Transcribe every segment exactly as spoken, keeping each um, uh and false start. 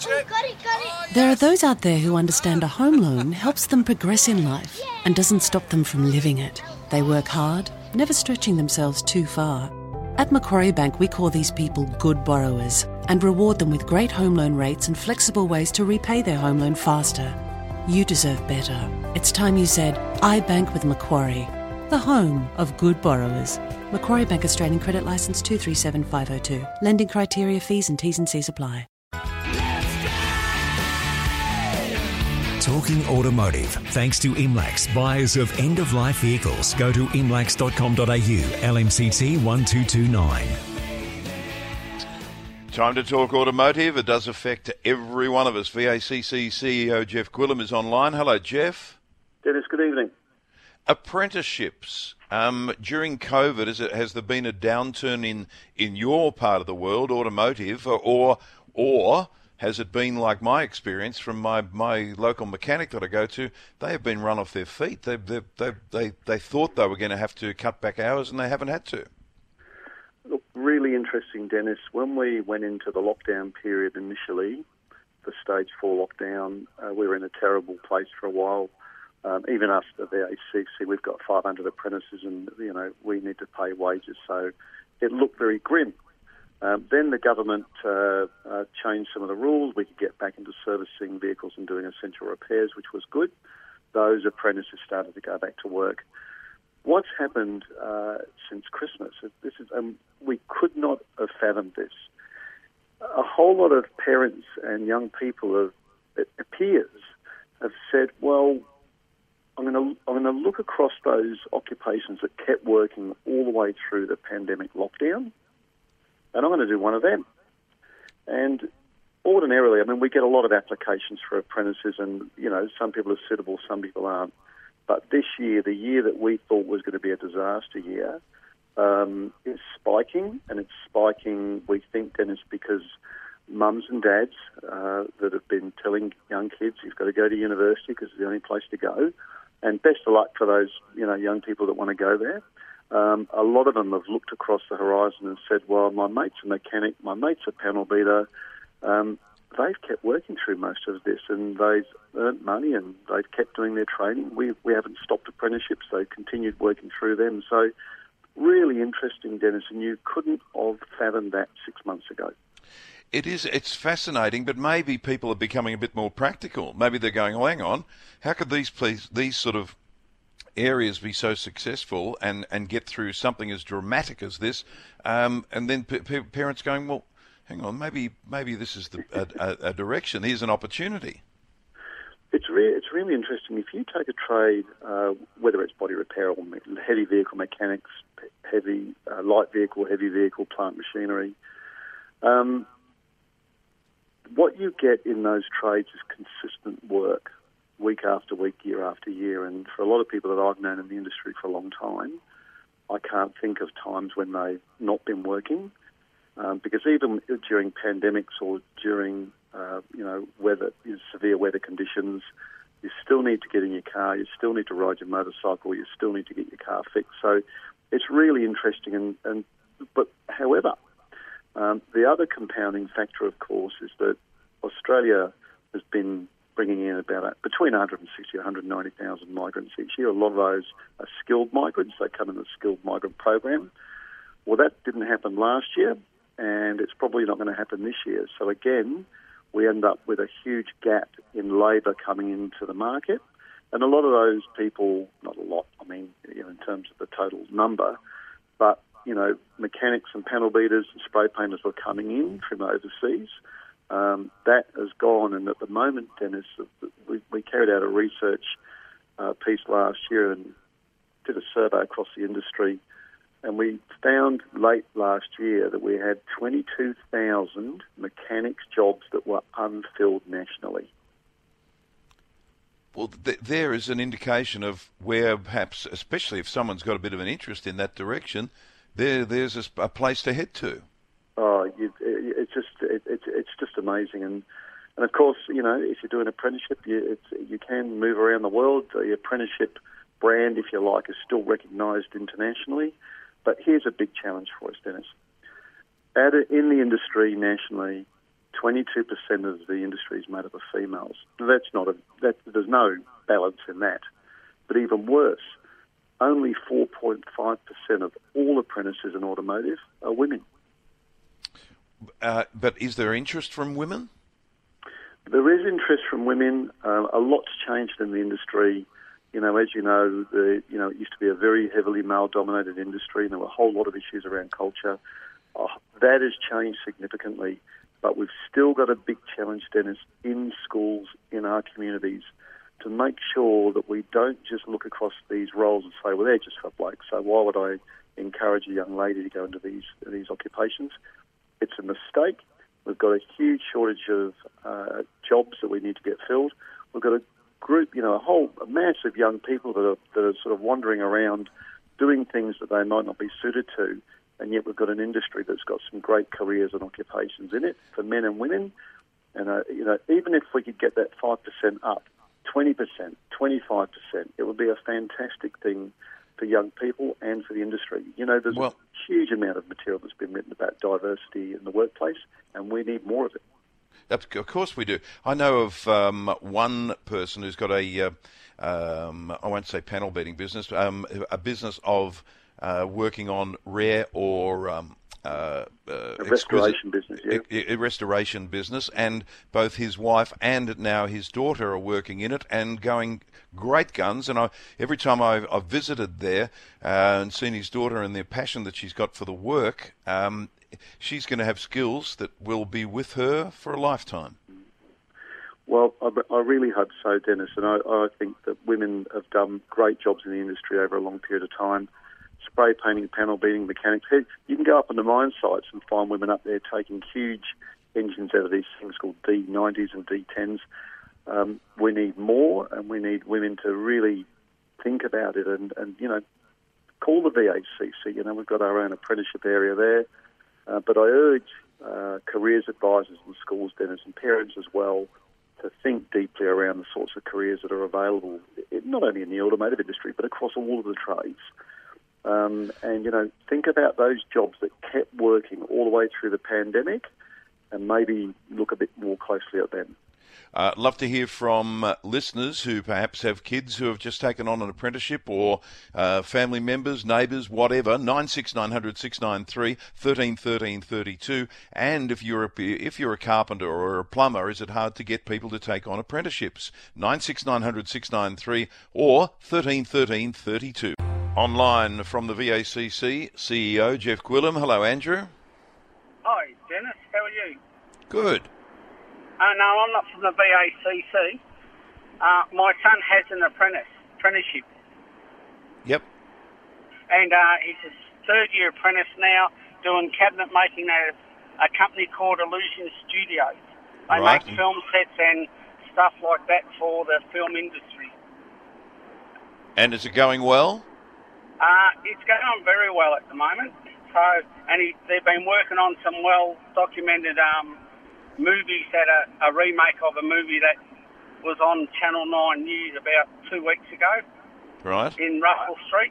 There are those out there who understand a home loan helps them progress in life and doesn't stop them from living it. They work hard, never stretching themselves too far. At Macquarie Bank, we call these people good borrowers and reward them with great home loan rates and flexible ways to repay their home loan faster. You deserve better. It's time you said, I bank with Macquarie, the home of good borrowers. Macquarie Bank Australian Credit Licence two three seven five oh two. Lending criteria, fees and T's and C's apply. Talking automotive, thanks to Imlax, buyers of end-of-life vehicles. Go to imlax dot com dot a u, L M C T one two two nine. Time to talk automotive. It does affect every one of us. V A C C C E O Jeff Quillam is online. Hello, Jeff. Dennis, good evening. Apprenticeships. Um, during COVID, is it, has there been a downturn in, in your part of the world, automotive, or or has it been like my experience from my, my local mechanic that I go to? They have been run off their feet. They they they they, they thought they were going to have to cut back hours, and they haven't had to. Look, really interesting, Dennis. When we went into the lockdown period initially, the stage four lockdown, uh, we were in a terrible place for a while. Um, even us at the A C C, we've got five hundred apprentices, and you know we need to pay wages, so it looked very grim. Um, then the government uh, uh, changed some of the rules. We could get back into servicing vehicles and doing essential repairs, which was good. Those apprentices started to go back to work. What's happened uh, since Christmas? This is um, we could not have fathomed this. A whole lot of parents and young people have, it appears, have said, "Well, I'm going to I'm going to look across those occupations that kept working all the way through the pandemic lockdown, and I'm going to do one of them." And ordinarily, I mean, we get a lot of applications for apprentices, and you know, some people are suitable, some people aren't. But this year, the year that we thought was going to be a disaster year, um, is spiking, and it's spiking, we think, Dennis, because mums and dads uh, that have been telling young kids, you've got to go to university because it's the only place to go. And best of luck for those, you know, young people that want to go there. Um, a lot of them have looked across the horizon and said, well, my mate's a mechanic, my mate's a panel beater. Um, they've kept working through most of this, and they've earned money, and they've kept doing their training. We we haven't stopped apprenticeships. They've continued working through them. So really interesting, Dennis, and you couldn't have fathomed that six months ago. It is, it's fascinating, but maybe people are becoming a bit more practical. Maybe they're going, oh, hang on, how could these please, these sort of areas be so successful and, and get through something as dramatic as this? Um, and then p- p- parents going, well, hang on, maybe maybe this is the, a, a, a direction. Here's an opportunity. It's, re- it's really interesting. If you take a trade, uh, whether it's body repair or me- heavy vehicle mechanics, heavy uh, light vehicle, heavy vehicle, plant machinery, um, what you get in those trades is consistent work week after week, year after year. And for a lot of people that I've known in the industry for a long time, I can't think of times when they've not been working. Um, because even during pandemics or during, uh, you know, weather, severe weather conditions, you still need to get in your car, you still need to ride your motorcycle, you still need to get your car fixed. So it's really interesting. And, and but however, Um, the other compounding factor, of course, is that Australia has been bringing in about a, between one hundred sixty and one hundred ninety thousand migrants each year. A lot of those are skilled migrants. They come in the skilled migrant program. Well, that didn't happen last year, and it's probably not going to happen this year. So again, we end up with a huge gap in labour coming into the market. And a lot of those people, not a lot, I mean, you know, in terms of the total number, but you know, mechanics and panel beaters and spray painters were coming in from overseas. Um, that has gone, and at the moment, Dennis, we, we carried out a research uh, piece last year and did a survey across the industry, and we found late last year that we had twenty-two thousand mechanics jobs that were unfilled nationally. Well, th- there is an indication of where perhaps, especially if someone's got a bit of an interest in that direction, There, there's a, a place to head to. Oh, you, it, it's just it, it, it's just amazing, and and of course, you know, if you do an apprenticeship, you it's, you can move around the world. The apprenticeship brand, if you like, is still recognised internationally. But here's a big challenge for us, Dennis. At a, in the industry nationally, twenty-two percent of the industry is made up of females. Now, that's not a, that, there's no balance in that. But even worse, only four point five percent of all apprentices in automotive are women. Uh, but is there interest from women? There is interest from women. Uh, a lot's changed in the industry. You know, as you know, the you know it used to be a very heavily male-dominated industry, and there were a whole lot of issues around culture. Oh, that has changed significantly, but we've still got a big challenge, Dennis, in schools, in our communities, to make sure that we don't just look across these roles and say, well, they're just for blokes, so why would I encourage a young lady to go into these these occupations? It's a mistake. We've got a huge shortage of uh, jobs that we need to get filled. We've got a group, you know, a whole a mass of young people that are, that are sort of wandering around doing things that they might not be suited to, and yet we've got an industry that's got some great careers and occupations in it for men and women. And, uh, you know, even if we could get that five percent up, twenty percent, twenty-five percent, it would be a fantastic thing for young people and for the industry. You know, there's well, a huge amount of material that's been written about diversity in the workplace, and we need more of it. Of course we do. I know of um, one person who's got a, uh, um, I won't say panel beating business, um, a business of uh, working on rare or um, uh, uh, a restoration business, yeah. A, a restoration business, and both his wife and now his daughter are working in it and going great guns. And I, every time I've, I've visited there uh, and seen his daughter and the passion that she's got for the work, um, she's going to have skills that will be with her for a lifetime. Well, I, I really hope so, Dennis, and I, I think that women have done great jobs in the industry over a long period of time. Spray painting, panel beating, mechanics. You can go up on the mine sites and find women up there taking huge engines out of these things called D nineties and D tens. Um, we need more, and we need women to really think about it and, and you know, call the V A C C. You know, we've got our own apprenticeship area there. Uh, but I urge uh, careers advisors in schools, Dennis, and parents as well, to think deeply around the sorts of careers that are available, not only in the automotive industry, but across all of the trades. Um, and, you know, think about those jobs that kept working all the way through the pandemic and maybe look a bit more closely at them. Uh, love to hear from uh, listeners who perhaps have kids who have just taken on an apprenticeship, or uh, family members, neighbours, whatever. nine six nine hundred six nine three thirteen thirteen thirty-two. And if you're a, if you're a carpenter or a plumber, is it hard to get people to take on apprenticeships? nine six nine hundred six nine three or thirteen thirteen thirty-two. Online from the V A C C, C E O Jeff Gwillim. Hello, Andrew. Hi, Dennis. How are you? Good. Uh, no, I'm not from the V A C C. Uh, my son has an apprentice apprenticeship. Yep. And uh, he's a third-year apprentice now, doing cabinet making at a company called Illusion Studios. They Right. make film sets and stuff like that for the film industry. And is it going well? Uh, it's going very well at the moment. So, and he, they've been working on some well-documented um, movies that are a remake of a movie that was on Channel nine News about two weeks ago. Right. In Russell Street.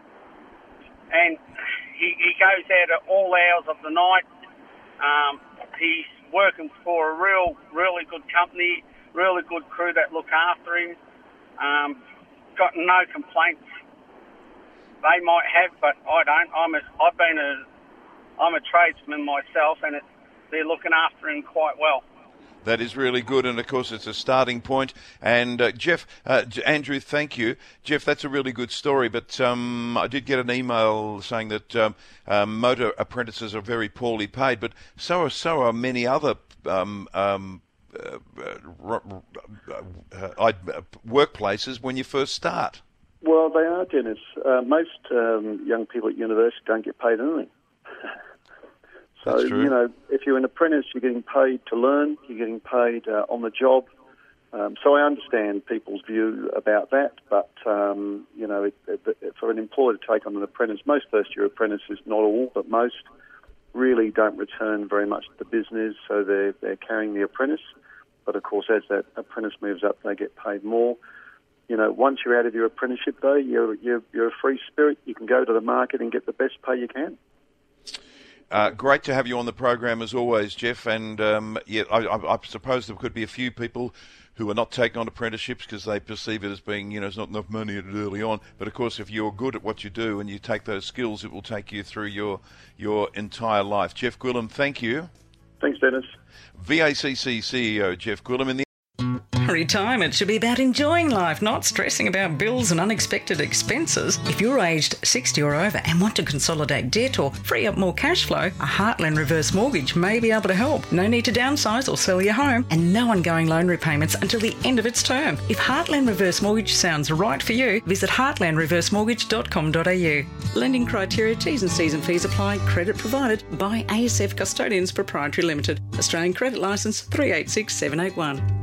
And he, he goes out at all hours of the night. Um, he's working for a real, really good company, really good crew that look after him. Um, got no complaints. They might have, but I don't. I'm a, I've been a, I'm a tradesman myself, and it, they're looking after him quite well. That is really good, and of course it's a starting point. And uh, Jeff, uh, Andrew, thank you. Jeff, that's a really good story, but um, I did get an email saying that um, um, motor apprentices are very poorly paid, but so are, so are many other um, um, uh, uh, uh, workplaces when you first start. Well, they are, Dennis. Uh, most um, young people at university don't get paid anything. So, That's true. you know, if you're an apprentice, you're getting paid to learn, you're getting paid uh, on the job. Um, so I understand people's view about that, but, um, you know, it, it, for an employer to take on an apprentice, most first-year apprentices, not all, but most, really don't return very much to the business, so they're, they're carrying the apprentice. But, of course, as that apprentice moves up, they get paid more. You know, once you're out of your apprenticeship, though, you're, you're, you're a free spirit. You can go to the market and get the best pay you can. Uh, great to have you on the program as always, Jeff. And um, yeah, I, I, I suppose there could be a few people who are not taking on apprenticeships because they perceive it as being, you know, there's not enough money at it early on. But of course, if you're good at what you do and you take those skills, it will take you through your your entire life. Jeff Gwillim, thank you. Thanks, Dennis. V A C C C E O Jeff Gwillim in the Retirement should be about enjoying life, not stressing about bills and unexpected expenses. If you're aged sixty or over and want to consolidate debt or free up more cash flow, a Heartland Reverse Mortgage may be able to help. No need to downsize or sell your home, and no ongoing loan repayments until the end of its term. If Heartland Reverse Mortgage sounds right for you, visit heartland reverse mortgage dot com dot a u. Lending criteria, T's and C's and fees apply. Credit provided by A S F Custodians Proprietary Limited. Australian Credit Licence three eight six seven eight one.